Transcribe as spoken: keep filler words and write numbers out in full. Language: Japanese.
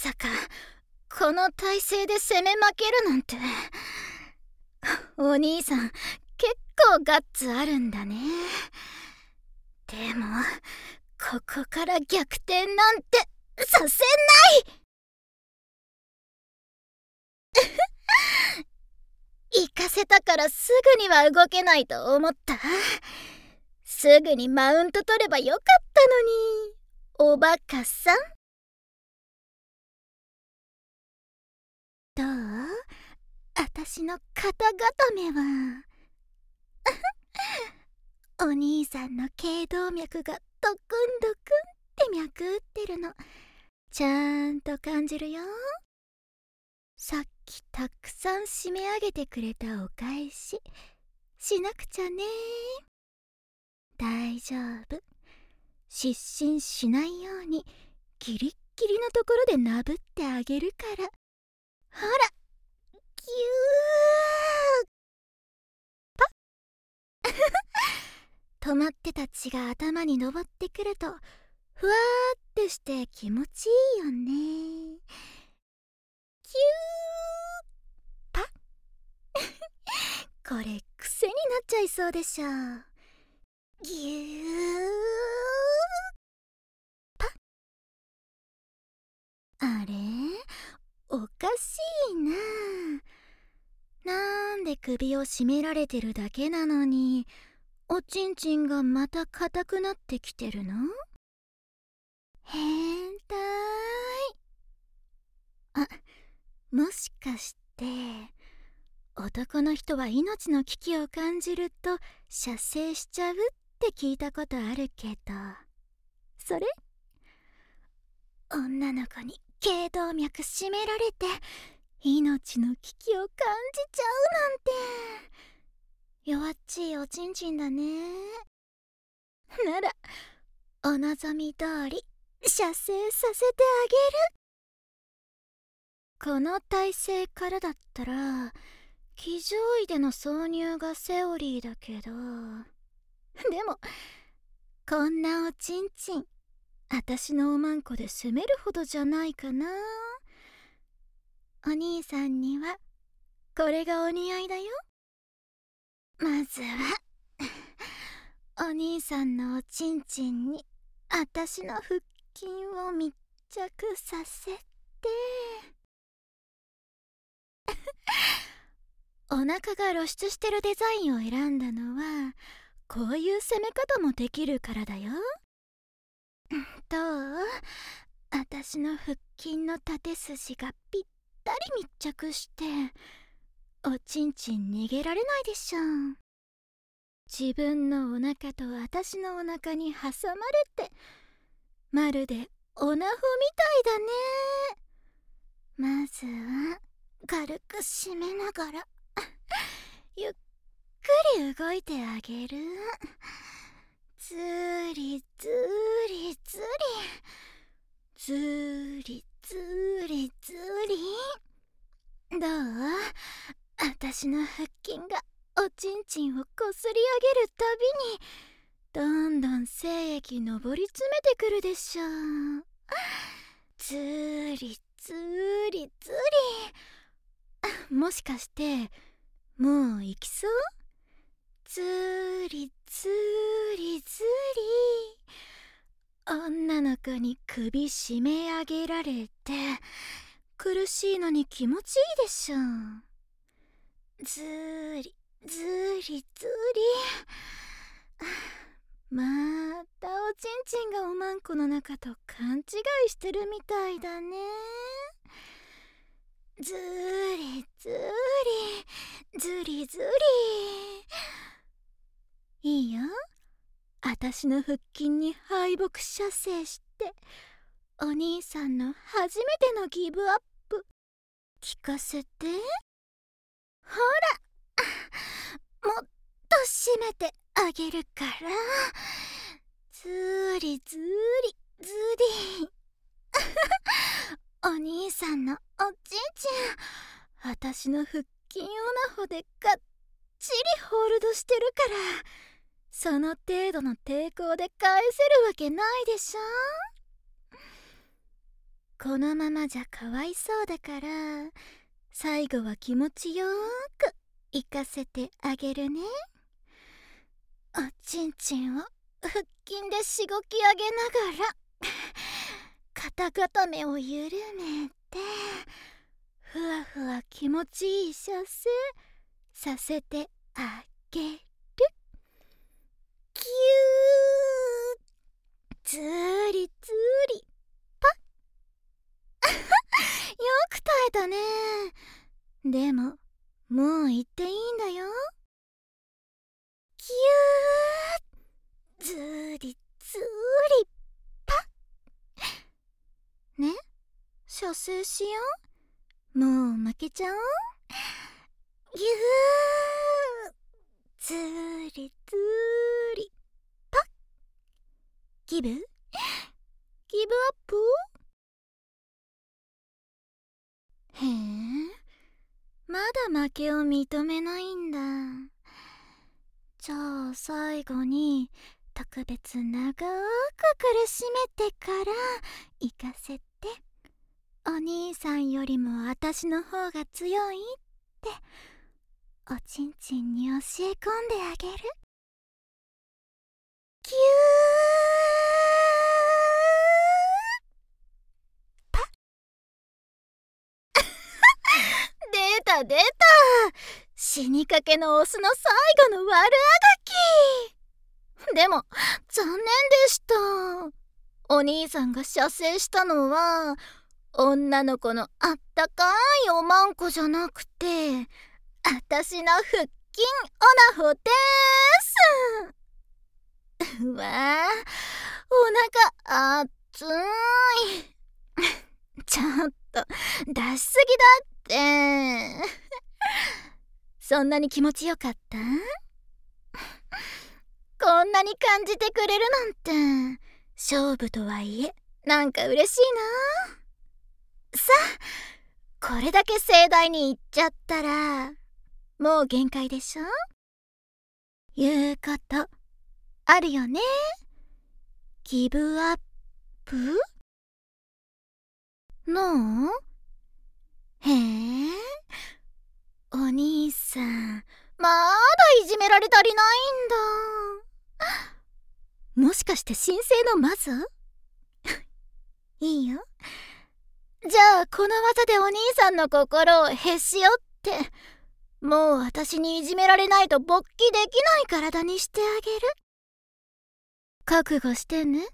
さかこの体勢で攻め負けるなんて。お兄さん結構ガッツあるんだね。でもここから逆転なんてさせない行かせたからすぐには動けないと思った。すぐにマウント取ればよかったのに、おバカさん。どう？あたしの肩固めは。お兄さんの頸動脈がドクンドクンって脈打ってるのちゃんと感じるよ。さっきたくさん締め上げてくれたお返ししなくちゃね。大丈夫、失神しないようにギリッギリのところでなぶってあげるから。ほら、ぎゅーパッ止まってた血が頭に上ってくるとふわーってして気持ちいいよね。ぎゅーパッこれ癖になっちゃいそうでしょ。ぎゅーパッ。あれ、おかしいな。なんで首を絞められてるだけなのにおちんちんがまた硬くなってきてるの？変態。あ、もしかして男の人は命の危機を感じると射精しちゃうって聞いたことあるけど、それ？女の子に頸動脈締められて命の危機を感じちゃうなんて弱っちいおちんちんだね。ならお望み通り射精させてあげる。この体勢からだったら騎乗位での挿入がセオリーだけど、でもこんなおちんちんあたしのおまんこで攻めるほどじゃないかな。お兄さんにはこれがお似合いだよ。まずはお兄さんのおちんちんにあたしの腹筋を密着させてお腹が露出してるデザインを選んだのはこういう攻め方もできるからだよ。どう？あたしの腹筋の縦筋がぴったり密着しておちんちん逃げられないでしょ。自分のお腹とあたしのお腹に挟まれてまるでオナホみたいだね。まずは軽く締めながらゆっくり動いてあげる。ずりずりずりずりずりずり。どう？あたしの腹筋がおちんちんをこすり上げるたびにどんどん精液上り詰めてくるでしょ。ずりずりずり。もしかしてもう行きそう？ずりずりずり。女の子に首絞め上げられて苦しいのに気持ちいいでしょ。ずりずりずり。またおちんちんがおまんこの中と勘違いしてるみたいだね。ずりずりずりずり。いいよ、あたしの腹筋に敗北射精してお兄さんの初めてのギブアップ聞かせて。ほら、もっと締めてあげるから。ずりずりずり。お兄さんのおちんちんあたしの腹筋オナホでがっちりホールドしてるからその程度の抵抗で返せるわけないでしょ。 このままじゃかわいそうだから、最後は気持ちよーく行かせてあげるね。おちんちんを腹筋でしごき上げながら肩固めを緩めて、ふわふわ気持ちいい射精させてあげる。キュー、ずーりずーり、パッよく耐えたね。でももう行っていいんだよ。キュー、ずーりずーり、パッね、射精しよう。もう負けちゃおう。ぎゅー、ずーりずーり、パッ。ギブギブアップ。へえ、まだ負けを認めないんだ。じゃあ最後に特別長く苦しめてから行かせて、お兄さんよりも私の方が強いっておちんちんに教え込んであげる。キュー、パッ出た出た、死にかけのオスの最後の悪あがき。でも残念でした。お兄さんが射精したのは女の子のあったかいおまんこじゃなくて、あたしの腹筋オナホでーす。うわー、お腹あっつい。ちょっと出しすぎだって。そんなに気持ちよかった？こんなに感じてくれるなんて、勝負とはいえなんか嬉しいな。さあ、これだけ盛大に言っちゃったらもう限界でしょ。言うことあるよね。ギブアップ？ノー？へえ、お兄さんまだいじめられ足りないんだ。もしかして神聖のマザー？いいよ。じゃあこの技でお兄さんの心をへし折って、もう私にいじめられないと勃起できない体にしてあげる。覚悟してね。